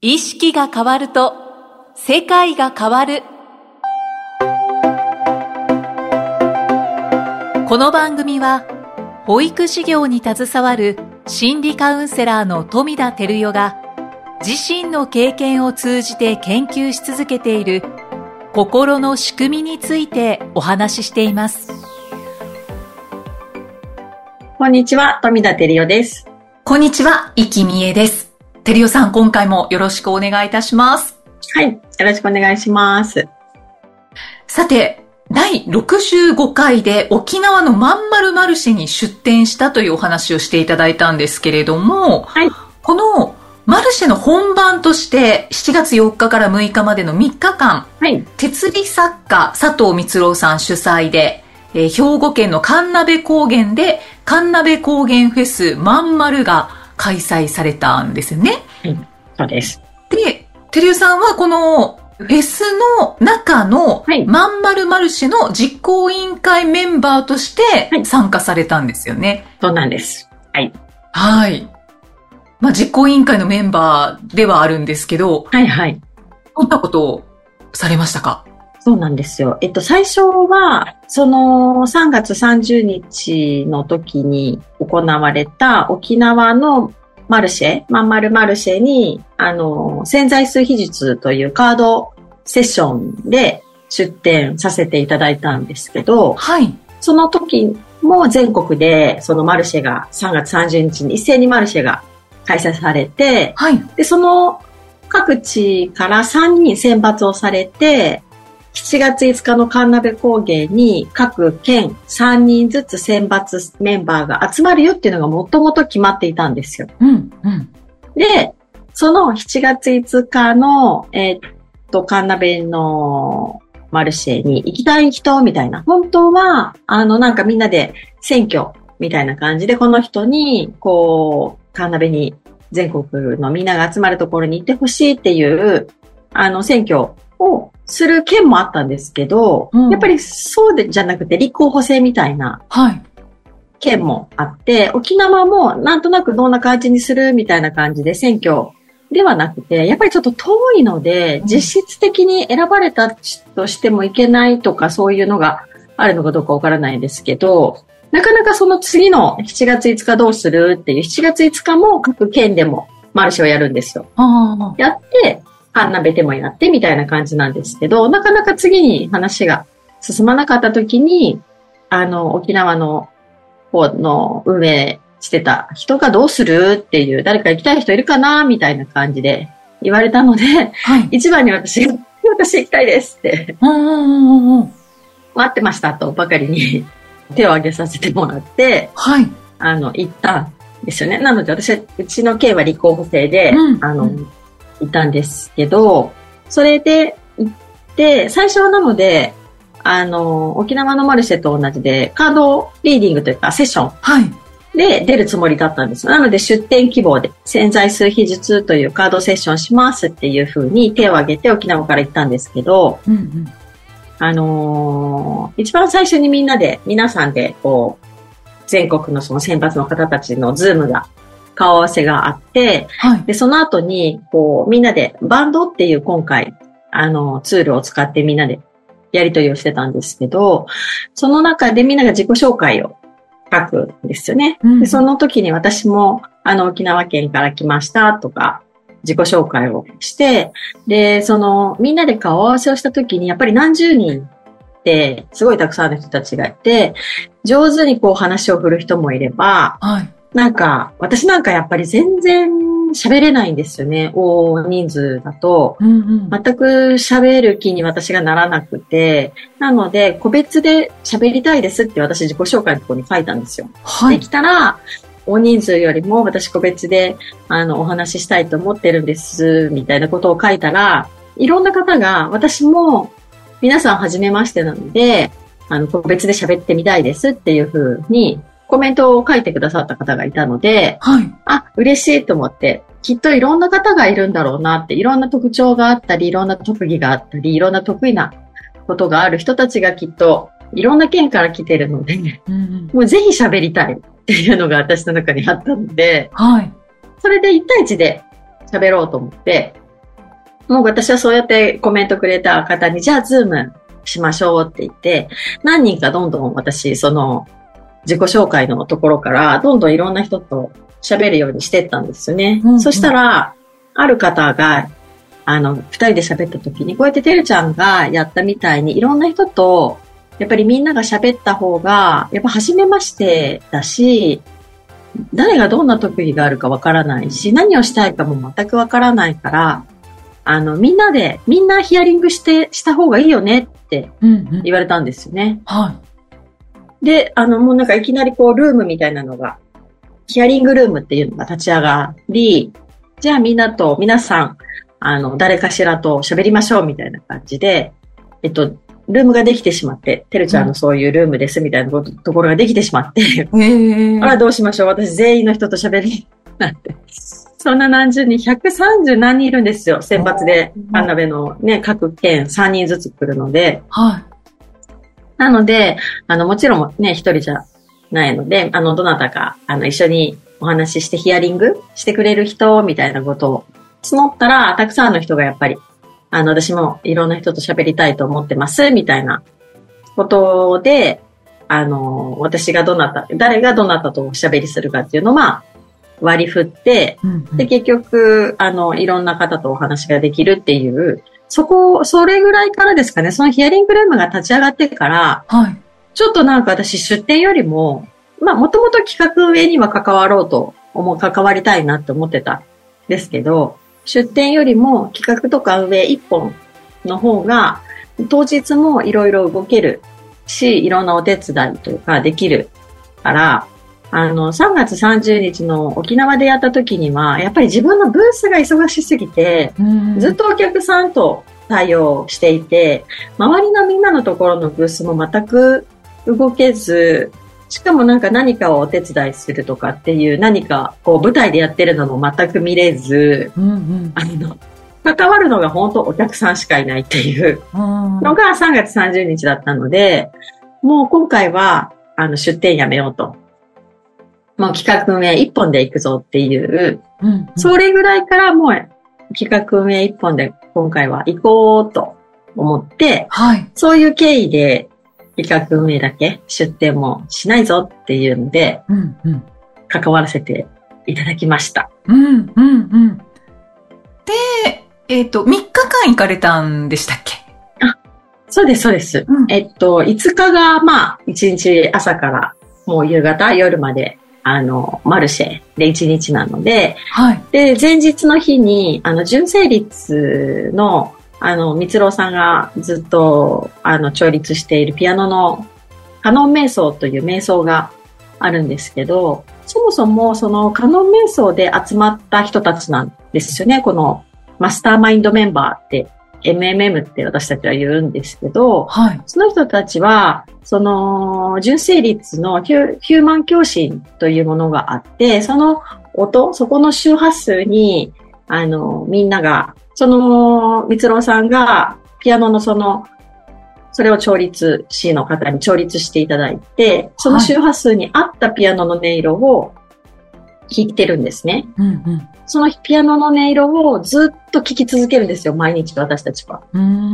意識が変わると世界が変わる。この番組は保育事業に携わる心理カウンセラーの富田照代が自身の経験を通じて研究し続けている心の仕組みについてお話ししています。 こんにちは、富田照代です。 こんにちは、生きみえです。照代さん、今回もよろしくお願いいたします。 はい、よろしくお願いします。 さて、第65回で沖縄のまんまるマルシェに出店したというお話をしていただいたんですけれども、 はい、 このマルシェの本番として7月4日から6日までの3日間、 はい、 鉄理作家佐藤光郎さん主催で、兵庫県の神鍋高原で神鍋高原フェスまんまるが開催されたんですよね。 はい、そうです。 で、照代さんはこのフェスの中のまんまるマルシェの実行委員会メンバーとして参加されたんですよね。はい、 そうなんです。はい。 はい。まあ、実行委員会のメンバーではあるんですけど、 はいはい。 どんなことをされましたか？ そうなんですよ。最初は、その3月30日の時に行われた沖縄のマルシェ、まんまるマルシェに、潜在数秘術というカードセッションで出展させていただいたんですけど、 はい。 その時も全国でそのマルシェが3月30日に一斉にマルシェが開催されて、 はい。 で、その各地から3人選抜をされて、7月5日の神鍋高原に各県3人ずつ選抜メンバーが集まるよっていうのがもともと決まっていたんですよ。 うんうん、 で、その7月5日の、神鍋のマルシェに行きたい人みたいな。本当は、なんかみんなで選挙みたいな感じでこの人に、神鍋に全国のみんなが集まるところに行ってほしいっていう、選挙をする県もあったんですけど、やっぱりそうじゃなくて立候補制みたいな県もあって、沖縄もなんとなくどんな感じにするみたいな感じで選挙ではなくて、やっぱりちょっと遠いので、実質的に選ばれたとしてもいけないとかそういうのがあるのかどうかわからないですけど、なかなかその次の7月5日どうするっていう7月5日も各県でもマルシェをやるんですよ。やって、神鍋でもやってみたいな感じなんですけど、なかなか次に話が進まなかった時に、沖縄の方の運営してた人がどうするっていう、誰か行きたい人いるかなみたいな感じで言われたので、はい、一番に私行きたいですって、待ってましたとばかりに手を挙げさせてもらって、 はい、 行ったんですよね。なのでうちの県は立候補制で、いたんですけど、それで行って、最初はなので、沖縄のマルシェと同じで、カードリーディングというか、セッションで出るつもりだったんです。なので、出店希望で、潜在数秘術というカードセッションしますっていう風に手を挙げて沖縄から行ったんですけど、一番最初に皆さんで、全国のその選抜の方たちのズームが、顔合わせがあって、はい、で、その後に、みんなでバンドっていう今回、ツールを使ってみんなでやり取りをしてたんですけど、その中でみんなが自己紹介を書くんですよね。で、その時に私も、沖縄県から来ましたとか、自己紹介をして、で、みんなで顔合わせをした時に、やっぱり何十人って、すごいたくさんの人たちがいて、上手に話を振る人もいれば、はい、私なんかやっぱり全然喋れないんですよね。大人数だと。全く喋る気に私がならなくて。なので、個別で喋りたいですって私自己紹介のところに書いたんですよ。はい、できたら、大人数よりも私個別で、お話ししたいと思ってるんです、みたいなことを書いたら、いろんな方が、私も皆さん初めましてなので、個別で喋ってみたいですっていうふうに、コメントを書いてくださった方がいたので、はい、嬉しいと思って、きっといろんな方がいるんだろうなって、いろんな特徴があったり、いろんな特技があったり、いろんな得意なことがある人たちがきっといろんな県から来てるので、もうぜひ喋りたいっていうのが私の中にあったので、はい、それで1対1で喋ろうと思って、 もう私はそうやってコメントくれた方に、じゃあズームしましょうって言って、何人かどんどん私、その自己紹介のところから、どんどんいろんな人と喋るようにしてったんですよね。うんうん、そしたら、ある方が、二人で喋った時に、こうやっててるちゃんがやったみたいに、いろんな人と、やっぱりみんなが喋った方が、やっぱ初めましてだし、誰がどんな特技があるかわからないし、何をしたいかも全くわからないから、みんなヒアリングした方がいいよねって言われたんですよね。 うんうん、はい。 で、もうなんかいきなりこう、ルームみたいなのが、ヒアリングルームっていうのが立ち上がり、じゃあ皆さん、誰かしらと喋りましょうみたいな感じで、ルームができてしまって、てるちゃんのそういうルームですみたいなところができてしまって、あらどうしましょう、私全員の人と喋りなんて。そんな何十人、130何人いるんですよ。選抜で、神鍋のね、各県3人ずつ来るので。 はい。 なので、もちろんね、一人じゃないので、どなたか、一緒にお話ししてヒアリングしてくれる人、みたいなことを募ったら、たくさんの人がやっぱり、私もいろんな人と喋りたいと思ってます、みたいなことで、私が誰がどなたとお喋りするかっていうのを、割り振って、で、結局、いろんな方とお話ができるっていう、それぐらいからですかね、そのヒアリングルームが立ち上がってから、 はい、 ちょっとなんか私出展よりも、もともと企画運営には関わりたいなって思ってたんですけど、出展よりも企画とか運営一本の方が、当日もいろいろ動けるし、いろんなお手伝いとかできるから、3月30日の沖縄でやった時には、やっぱり自分のブースが忙しすぎて、ずっとお客さんと対応していて、周りのみんなのところのブースも全く動けず、しかも何かをお手伝いするとかっていう何かこう舞台でやってるのも全く見れず、関わるのが本当お客さんしかいないっていうのが3月30日だったので、もう今回は出展やめようと。もう企画運営一本で行くぞっていう、それぐらいからもう企画運営一本で今回は行こうと思って、 はい、 そういう経緯で企画運営だけ出展もしないぞっていうので、関わらせていただきました。 で、3日間行かれたんでしたっけ？ そうです、そうです。5日が1日朝からもう夕方、夜までマルシェで1日なので、 はい。 で、前日の日に、純正律の、蜜蝋さんがずっと、調律しているピアノのカノン瞑想という瞑想があるんですけど、そもそもそのカノン瞑想で集まった人たちなんですよね。このマスターマインドメンバーって、MMM って私たちは言うんですけど、 はい、 その人たちは、その、純正律のヒューマン共振というものがあって、その音、そこの周波数に、みんなが、その、蜜蝋さんが、ピアノのそれを師の方に調律していただいて、その周波数に合ったピアノの音色を弾いてるんですね。そのピアノの音色をずっと聴き続けるんですよ、毎日私たちは。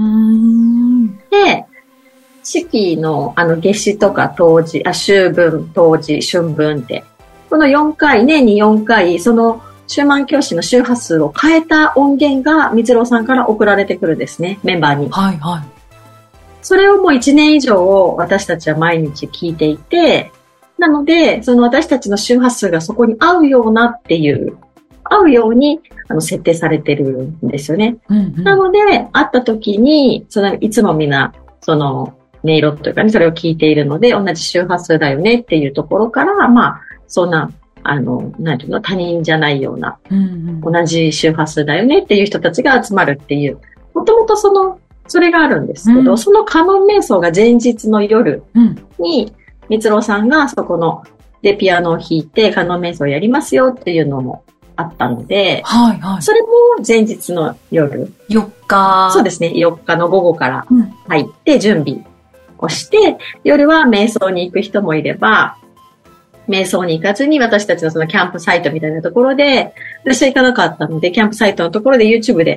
で、四季の夏至とか冬至、秋分、冬至、春分って、この4回、年に4回、そのヒューマン共振の周波数を変えた音源が蜜蝋さんから送られてくるんですね、メンバーに。 はいはい。 それをもう1年以上私たちは毎日聴いていて、なので、その私たちの周波数がそこに合うように設定されてるんですよね。なので、会った時に、いつもみんな、音色というかね、それを聞いているので、同じ周波数だよねっていうところから、そんな、なんていうの、他人じゃないような、同じ周波数だよねっていう人たちが集まるっていう、もともとそれがあるんですけど、そのカノン瞑想が前日の夜に、蜜蝋さんがそこでピアノを弾いてカノン瞑想をやりますよっていうのもあったので、 はいはい。 それも前日の夜。 4日。 そうですね。4日の午後から入って準備をして、夜は瞑想に行く人もいれば、瞑想に行かずに私たちのそのキャンプサイトみたいなところで、私は行かなかったので、キャンプサイトのところで YouTube で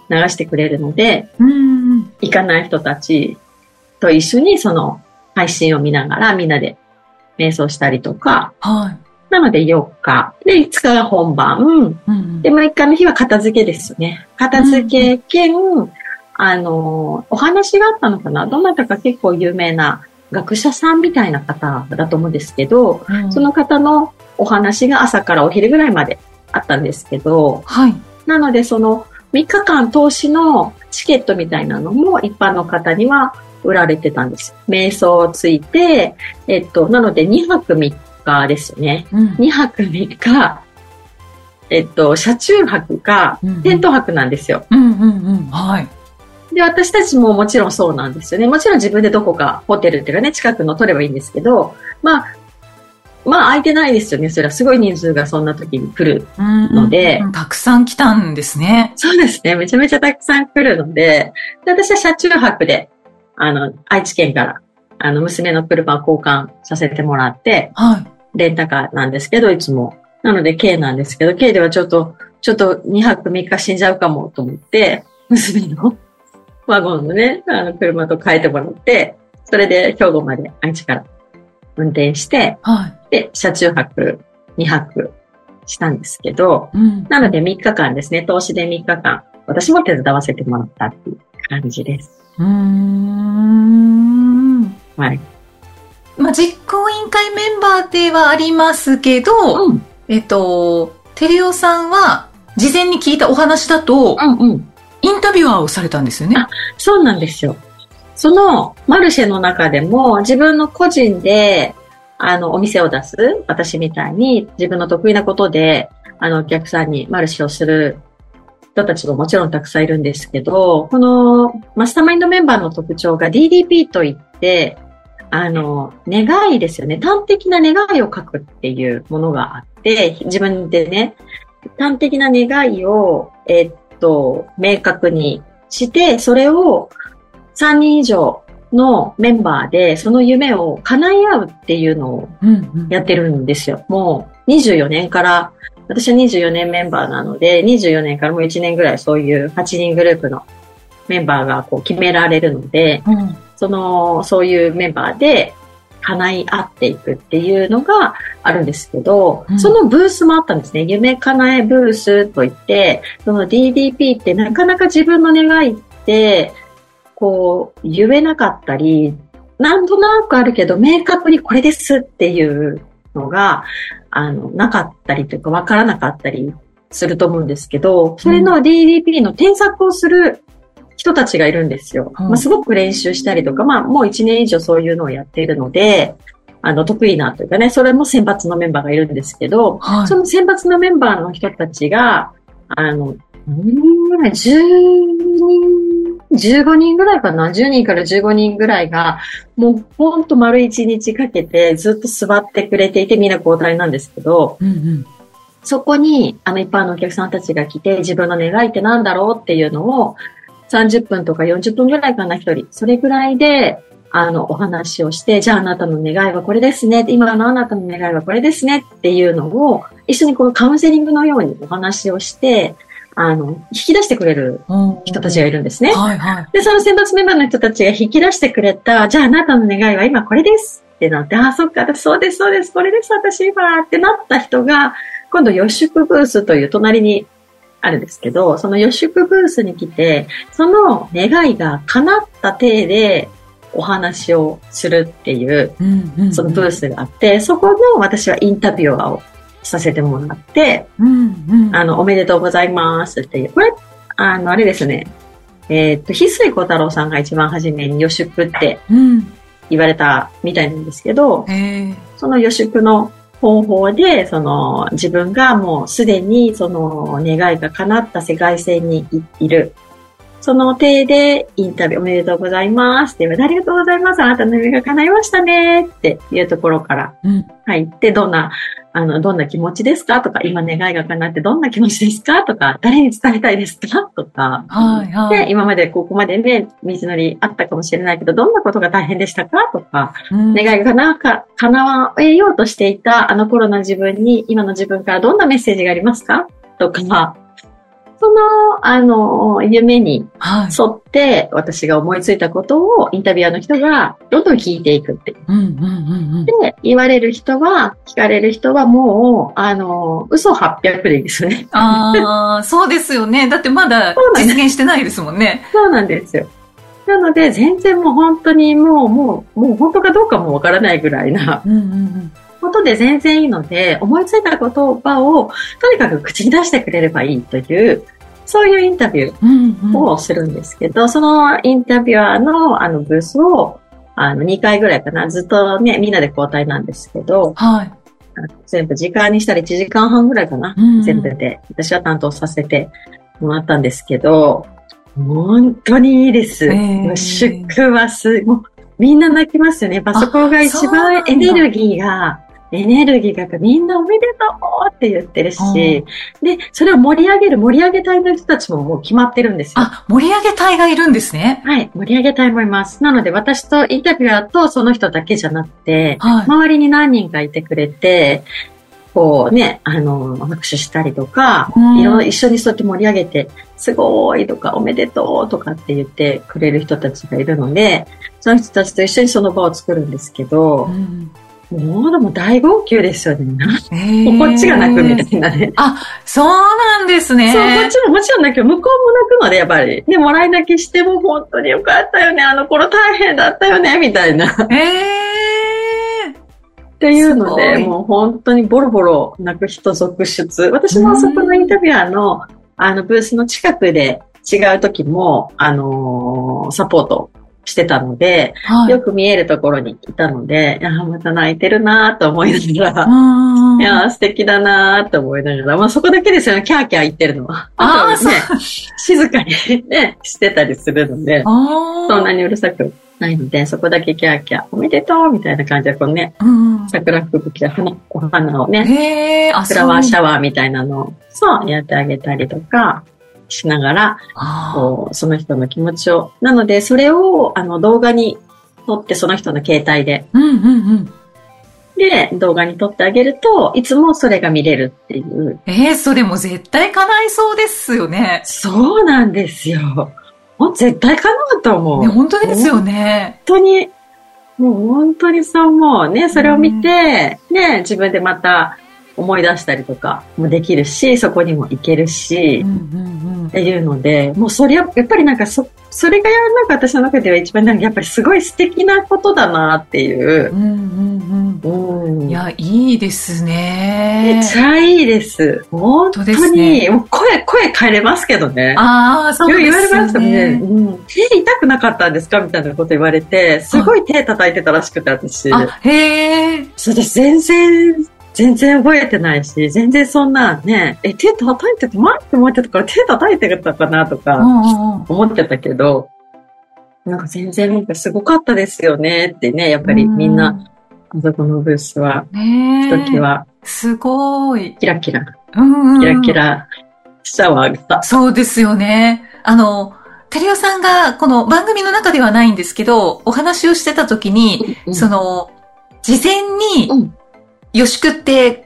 流してくれるので、 うん。 行かない人たちと一緒にその配信を見ながらみんなで瞑想したりとか、 はい。 なので4日。で、5日が本番。 うんうん、 で、6日の日は片付けですね。片付け兼、お話があったのかな、どなたか結構有名な学者さんみたいな方だと思うんですけど、その方のお話が朝からお昼ぐらいまであったんですけど、 はい。なのでその3日間投資のチケットみたいなのも一般の方には売られてたんです。瞑想ついて、なので2泊3日ですよね。2泊3日、車中泊か、テント泊なんですよ。 はい。 で、私たちももちろんそうなんですよね。もちろん自分でどこかホテルっていうかね、近くの取ればいいんですけど、まあ空いてないですよね。それはすごい人数がそんな時に来るので。 たくさん来たんですね。 そうですね。めちゃめちゃたくさん来るので、私は車中泊で、愛知県から、娘の車を交換させてもらって、 はい。 レンタカーなんですけど、いつも。なので、軽なんですけど、軽ではちょっと2泊3日死んじゃうかもと思って、娘のワゴンのね、車と変えてもらって、それで兵庫まで愛知から運転して、 はい。 で、車中泊2泊したんですけど、なので3日間ですね、投資で3日間、私も手伝わせてもらったっていう感じです。はい。 実行委員会メンバーではありますけど、テレオさんは事前に聞いたお話だと、インタビュアーをされたんですよね。 そうなんですよ。そのマルシェの中でも自分の個人でお店を出す、私みたいに自分の得意なことでお客さんにマルシェをする人たちももちろんたくさんいるんですけど、このマスターマインドメンバーの特徴が DDP といって、願いですよね。端的な願いを書くっていうものがあって、自分でね、端的な願いを、明確にして、それを3人以上のメンバーで、その夢を叶い合うっていうのをやってるんですよ。もう24年から、私は24年メンバーなので、24年からもう1年ぐらいそういう8人グループのメンバーがこう決められるので、そういうメンバーで叶い合っていくっていうのがあるんですけど、そのブースもあったんですね。夢叶えブースといって、その DDP ってなかなか自分の願いって、こう言えなかったり、なんとなくあるけど明確にこれですっていうのが、なかったりというか分からなかったりすると思うんですけど、それの DDP の添削をする人たちがいるんですよ。すごく練習したりとか、もう1年以上そういうのをやっているので、得意なというかね、それも選抜のメンバーがいるんですけど、その選抜のメンバーの人たちが、何人ぐらい、15人ぐらいかな、10人から15人ぐらいが、もうほんと丸1日かけてずっと座ってくれていて、みんな交代なんですけど、そこに、一般のお客さんたちが来て、自分の願いってなんだろうっていうのを、30分とか40分ぐらいかな、一人。それぐらいで、お話をして、じゃああなたの願いはこれですね。今のあなたの願いはこれですねっていうのを、一緒にこのカウンセリングのようにお話をして、引き出してくれる人たちがいるんですね。で、その選抜メンバーの人たちが引き出してくれた、じゃああなたの願いは今これですってなって、そっか、そうです、そうです、これです、私今ってなった人が、今度予祝ブースという隣にあるんですけど、その予祝ブースに来て、その願いが叶った体でお話をするっていう、そのブースがあって、そこの私はインタビュアーをさせてもらって、おめでとうございますっていう。これ、あれですね。翡翠小太郎さんが一番初めに予祝って言われたみたいなんですけど、その予祝の方法で、自分がもうすでにその願いが叶った世界線にいる。その体でインタビューおめでとうございますって言われて、ありがとうございます。あなたの夢が叶いましたねっていうところから入って、どんな気持ちですかとか、今願いが叶ってどんな気持ちですかとか、誰に伝えたいですかとか、で、今までここまでね、道のりあったかもしれないけど、どんなことが大変でしたかとか、願いが叶わようとしていたあの頃の自分に、今の自分からどんなメッセージがありますかとか、 その、夢に沿って、私が思いついたことをインタビュアーの人がどんどん聞いていくって。で、言われる人は、聞かれる人はもう、嘘800でいいですよね。 ああ、そうですよね。だってまだ実現してないですもんね。 そうなんですよ。なので、全然もう本当にもう本当かどうかもわからないぐらいなことで全然いいので、思いついた言葉をとにかく口に出してくれればいいという、そういうインタビューをするんですけど、そのインタビュアーのブースを2回ぐらいかな、ずっとね、みんなで交代なんですけど、 はい。 全部時間にしたら1時間半ぐらいかな、全部で。私は担当させてもらったんですけど、本当にいいです。祝はもうみんな泣きますよね。やっぱそこが一番エネルギーがみんなおめでとうって言ってるし、で、それを盛り上げ隊の人たちももう決まってるんですよ。 あ、盛り上げ隊がいるんですね。 はい、盛り上げ隊もいます。なので私とインタビュアーとその人だけじゃなくて、周りに何人かいてくれて、こうね、拍手したりとか、一緒にそうやって盛り上げて、すごいとか、おめでとうとかって言ってくれる人たちがいるので、その人たちと一緒にその場を作るんですけど、もう大号泣ですよね。こっちが泣くみたいなね。 あ、そうなんですね。 そう、こっちももちろん泣く、向こうも泣くので、やっぱり。で、もらい泣きしても本当によかったよね、あの頃大変だったよね、みたいな。っていうので、もう本当にボロボロ泣く人続出。私もそこのインタビュアーの、ブースの近くで違う時も、サポートしてたので、よく見えるところにいたので、また泣いてるなぁと思いながら、いや素敵だなぁと思いながら、まあそこだけですよね、キャーキャー言ってるのは。あとね、静かにね、してたりするので、そんなにうるさくないので、そこだけキャーキャー、おめでとうみたいな感じで、こうね、桜吹雪やお花をね、フラワーシャワーみたいなのを、そうやってあげたりとかしながら、こうその人の気持ちを、なのでそれを動画に撮ってその人の携帯で、で、動画に撮ってあげると、いつもそれが見れるっていう。 それも絶対叶いそうですよね。 そうなんですよ。絶対叶うと思う。 ね、本当ですよね。 本当に、もう本当にそう思うね。それを見て、ね、自分でまた思い出したりとかもできるし、そこにも行けるし、っていうので、もうそれは、やっぱりなんかそれがなんか私の中では一番なんかやっぱりすごい素敵なことだなっていう。 いや、いいですね。 めっちゃいいです。本当に、ね、もう声変えれますけどね。 そうですね。 言われましたね。手痛くなかったんですかみたいなこと言われて、すごい手叩いてたらしくて、私。そうです。全然覚えてないし、全然そんなね、手叩いてて、前って思ってたから手叩いてたかなとか、思ってたけど、なんか全然なんかすごかったですよねってね、やっぱりみんな、あそこのブースは、ひときわ、 すごい。 キラキラ、キラキラシャワーが。 そうですよね。テレオさんが、この番組の中ではないんですけど、お話をしてた時に、事前に、よしくって、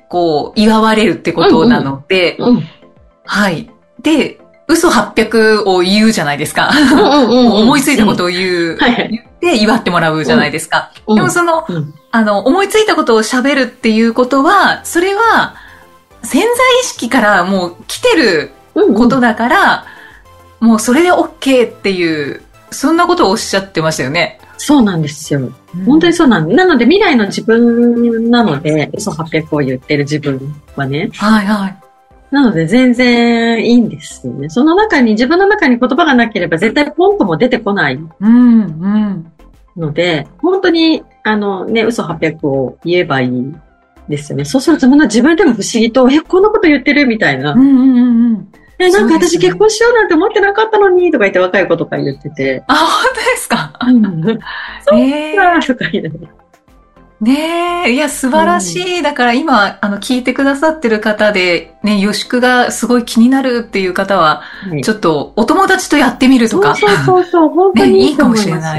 こう、祝われるってことなので、はい。で、嘘800を言うじゃないですか。思いついたことを言って祝ってもらうじゃないですか。でも思いついたことを喋るっていうことは、それは、潜在意識からもう来てることだから、もうそれで OK っていう、そんなことをおっしゃってましたよね。 そうなんですよ。本当にそうなんです。なので未来の自分なので、嘘800を言ってる自分はね。なので全然いいんですよね。その中に、自分の中に言葉がなければ絶対ポンとも出てこない。ので、本当に、嘘800を言えばいいですよね。そうすると自分でも不思議と、こんなこと言ってるみたいな。なんか私結婚しようなんて思ってなかったのに、とか言って若い子とか言ってて。 本当ですか？ そうか、とか言いながら。 ねえ、いや、素晴らしい。だから今、聞いてくださってる方で、ね、予祝がすごい気になるっていう方は、ちょっと、お友達とやってみるとか。 そう、本当にいいかもしれない。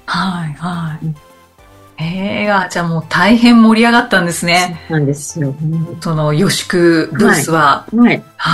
じゃあもう大変盛り上がったんですね。 そうなんですよ。 その予祝ブースは。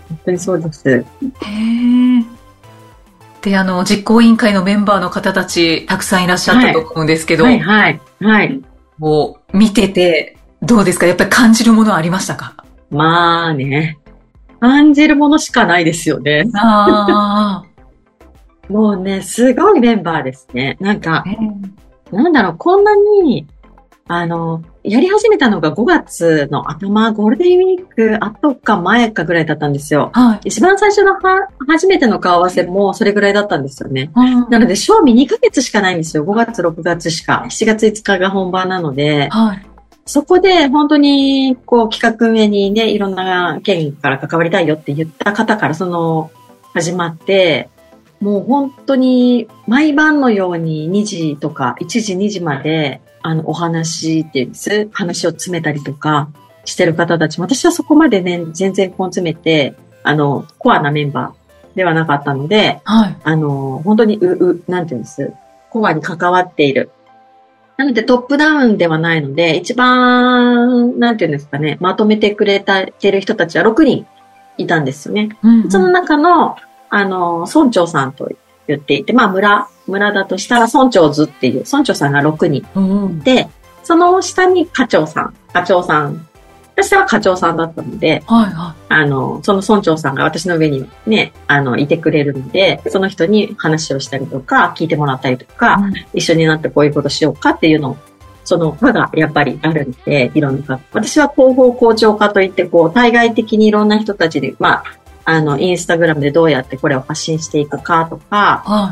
本当にそうです。 へー。で、実行委員会のメンバーの方たち、たくさんいらっしゃったと思うんですけど、 はい、はい、はい。 もう、見てて、どうですか？やっぱり感じるものはありましたか？ まあね、感じるものしかないですよね。 ああ。 もうね、すごいメンバーですね。なんか、 ーなんだろう、こんなに、やり始めたのが5月の頭、ゴールデンウィーク後か前かぐらいだったんですよ。 はい。 一番最初の初めての顔合わせもそれぐらいだったんですよね。 うんなので、賞味2ヶ月しかないんですよ。5月、6月しか。7月5日が本番なので、 はい。 そこで本当に、こう、企画運営にね、いろんな県から関わりたいよって言った方から始まって、もう本当に、毎晩のように2時とか、1時、2時まで、お話っていうんです。話を詰めたりとかしてる方たちも、私はそこまでね、全然こう詰めて、コアなメンバーではなかったので、 はい。 本当に、なんていうんです。コアに関わっている。なのでトップダウンではないので、一番、なんていうんですかね、まとめてくれてる人たちは6人いたんですよね。 うんうん、 その中の、村長さんと言っていて、まあ村だとしたら村長図っていう、村長さんが6人。で、その下に課長さん。私は課長さんだったので、 はいはい、 その村長さんが私の上にね、いてくれるので、その人に話をしたりとか、聞いてもらったりとか、一緒になってこういうことしようかっていうのを、その場がやっぱりあるんで、いろんな、私は広報校長課といって、こう、対外的にいろんな人たちで、まあ、インスタグラムでどうやってこれを発信していくかとか、 はい、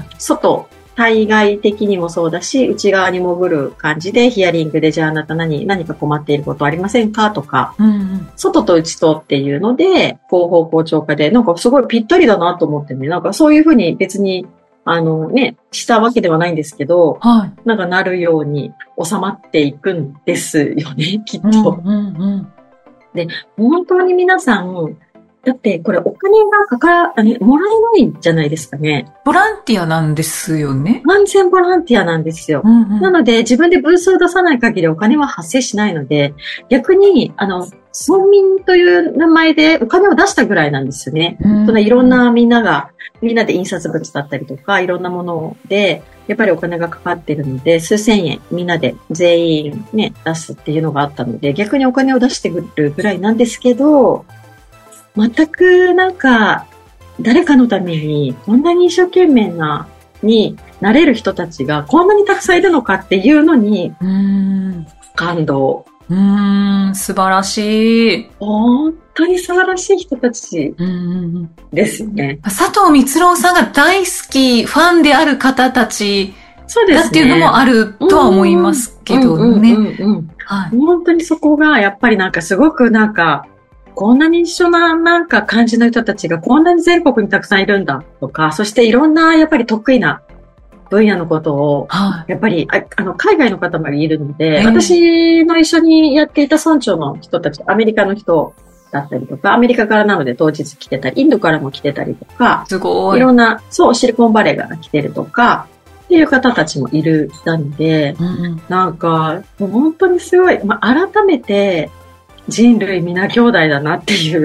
対外的にもそうだし、内側に潜る感じでヒアリングで、じゃああなた何か困っていることありませんかとか、外と内とっていうので、広報校長課で、なんかすごいぴったりだなと思ってね、なんかそういうふうに別に、したわけではないんですけど、 はい、 なんかなるように収まっていくんですよね、きっと。で、本当に皆さん、だってこれお金がもらえないんじゃないですかね。 ボランティアなんですよね。 完全ボランティアなんですよ。なので自分でブースを出さない限りお金は発生しないので、逆に村民という名前でお金を出したぐらいなんですよね。いろんなみんなで印刷物だったりとかいろんなものでやっぱりお金がかかってるので、数千円みんなで全員ね出すっていうのがあったので、逆にお金を出してくるぐらいなんですけど、全くなんか誰かのためにこんなに一生懸命になれる人たちがこんなにたくさんいるのかっていうのに感動。 素晴らしい。 本当に素晴らしい人たちですね。 佐藤光郎さんが大好きファンである方たちだっていうのもあるとは思いますけどね。 本当にそこがやっぱりなんかすごくなんかこんなに一緒ななんか感じの人たちがこんなに全国にたくさんいるんだとか、そしていろんなやっぱり得意な分野のことを、やっぱり海外の方もいるので、私の一緒にやっていた村長の人たち、アメリカの人だったりとか、アメリカからなので当日来てたり、インドからも来てたりとか、 すごい。 いろんな、そう、シリコンバレーが来てるとか、っていう方たちもいたので、なんか、もう本当にすごい、改めて、人類皆兄弟だなっていう、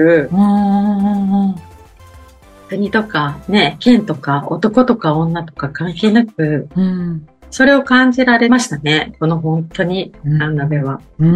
国とかね、県とか男とか女とか関係なく、それを感じられましたね。この本当に、鍋は。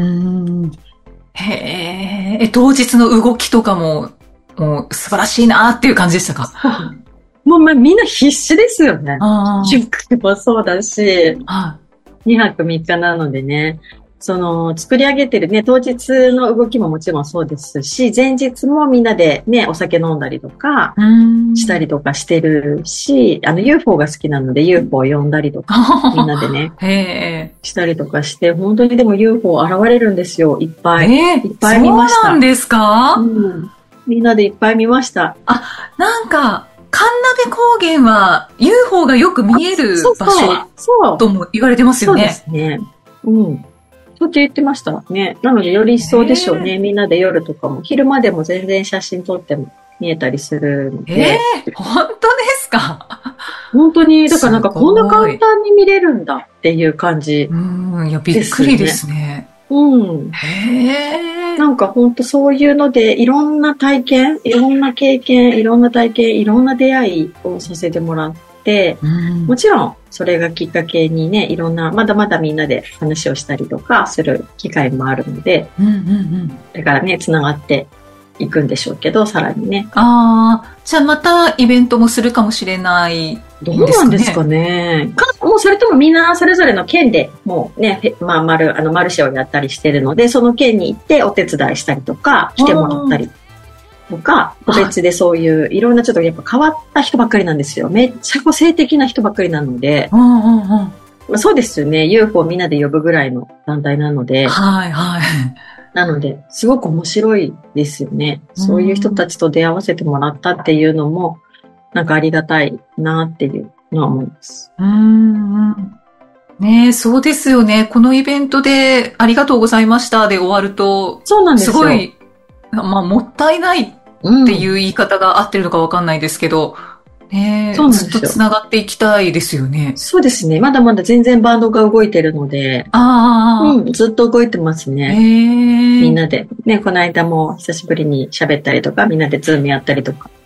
へえ、当日の動きとかも素晴らしいなっていう感じでしたか？ もうみんな必死ですよね。準備もそうだし、2泊3日なのでね。作り上げてるね、当日の動きももちろんそうですし、前日もみんなでね、お酒飲んだりとか、したりとかしてるし、UFO が好きなので UFO を呼んだりとか、みんなでね、したりとかして、本当にでも UFO 現れるんですよ、いっぱい。いっぱい見ました。 そうなんですか？ みんなでいっぱい見ました。 なんか、神鍋高原は UFO がよく見える場所とも言われてますよね。 そうですね。そうって言ってましたね。なのでより一層でしょうね。みんなで夜とかも、昼間でも全然写真撮っても見えたりするので。 本当ですか？ 本当に、だからなんかこんな簡単に見れるんだっていう感じ、 いや、びっくりですね。 なんか本当そういうので、いろんな体験、いろんな経験、いろんな体験、いろんな出会いをさせてもらって、もちろんそれがきっかけにね、いろんな、まだまだみんなで話をしたりとかする機会もあるので、だからね、つながっていくんでしょうけど、さらにね。 じゃあまたイベントもするかもしれないどうなんですかね。もうそれともみんなそれぞれの県でもうね、マルシェをやったりしてるので、その県に行ってお手伝いしたりとか、来てもらったりとか、個別でそういういろんなちょっとやっぱ変わった人ばっかりなんですよ。めっちゃ個性的な人ばっかりなので、そうですよね。UFO みんなで呼ぶぐらいの団体なので、なので、すごく面白いですよね。そういう人たちと出会わせてもらったっていうのも、なんかありがたいなっていうのは思います。 ねえ、そうですよね。このイベントでありがとうございましたで終わると、 そうなんですよ。 すごい、もったいないっていう言い方が合ってるのかわかんないですけど、ねえ、ずっとつながっていきたいですよね。 そうですね。まだまだ全然バンドが動いてるので、ずっと動いてますね。みんなで。ね、この間も久しぶりに喋ったりとか、みんなでズームやったりとか。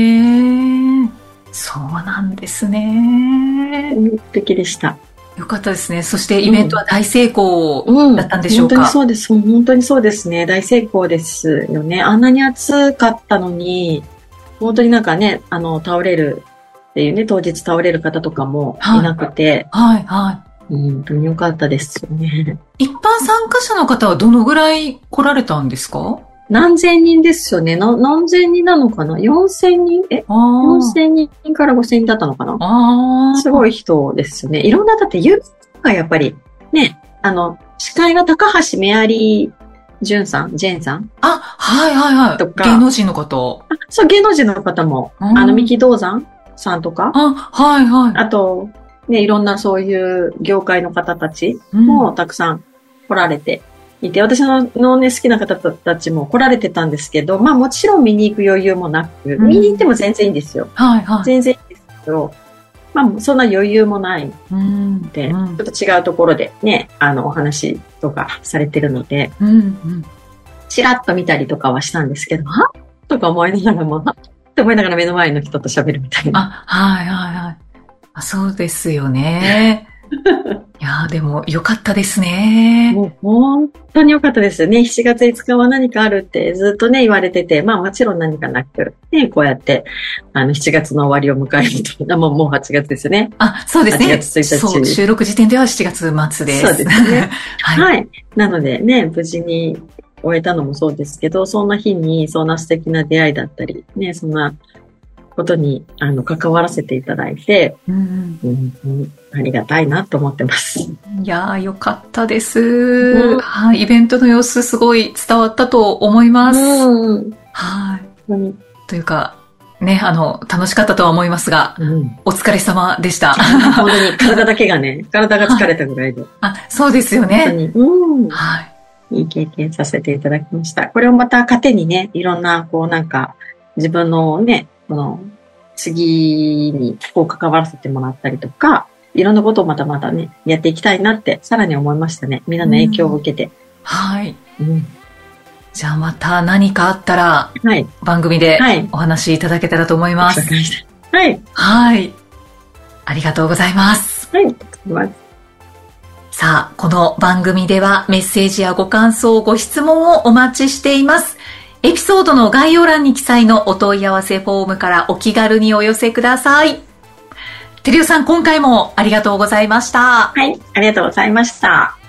そうなんですね。 素敵でした。 よかったですね。そしてイベントは大成功だったんでしょうか？ 本当にそうです。本当にそうですね。大成功ですよね。あんなに暑かったのに、本当になんかね、倒れるっていうね、当日倒れる方とかもいなくて、本当に良かったですよね。 一般参加者の方はどのぐらい来られたんですか？ 何千人ですよね。何千人なのかな ?4000 人?4000 人から5000人だったのかな？すごい人ですよね。いろんな、だってユースがやっぱり、ね、司会が高橋メアリージェーンさんとか。 芸能人の方。 そう、芸能人の方も、三木道山さんとか。あと、ね、いろんなそういう業界の方たちもたくさん来られていて、私のね、好きな方たちも来られてたんですけど、もちろん見に行く余裕もなく、見に行っても全然いいんですよ。全然いいんですけど、そんな余裕もないので、ちょっと違うところでね、お話とかされてるので、チラッと見たりとかはしたんですけど、とか思いながらも、って思いながら目の前の人と喋るみたいな。 そうですよね。いやでも良かったですね。 もう本当に良かったですね。7月5日は何かあるってずっとね言われてて、もちろん何かなく、ね、こうやって、7月の終わりを迎えると、もう8月ですね。 そうですね。 8月1日。 そう、収録時点では7月末です。 そうですね。なのでね、無事に終えたのもそうですけど、そんな日にそんな素敵な出会いだったり、ね、そんなことに関わらせていただいて、ありがたいなと思ってます。 いやー、よかったです。イベントの様子すごい伝わったと思います。というか、ね、楽しかったとは思いますが、お疲れ様でした。 本当に体だけがね、体が疲れたぐらいで。 そうですよね。 本当に、いい経験させていただきました。これをまた糧にね、いろんな、自分のね、次に関わらせてもらったりとか、いろんなことをまたね、やっていきたいなってさらに思いましたね。みんなの影響を受けて。 じゃあまた何かあったら、番組でお話しいただけたらと思います。ありがとうございます。さあ、この番組ではメッセージやご感想、ご質問をお待ちしています。エピソードの概要欄に記載のお問い合わせフォームからお気軽にお寄せください。てるよさん、今回もありがとうございました。 ありがとうございました。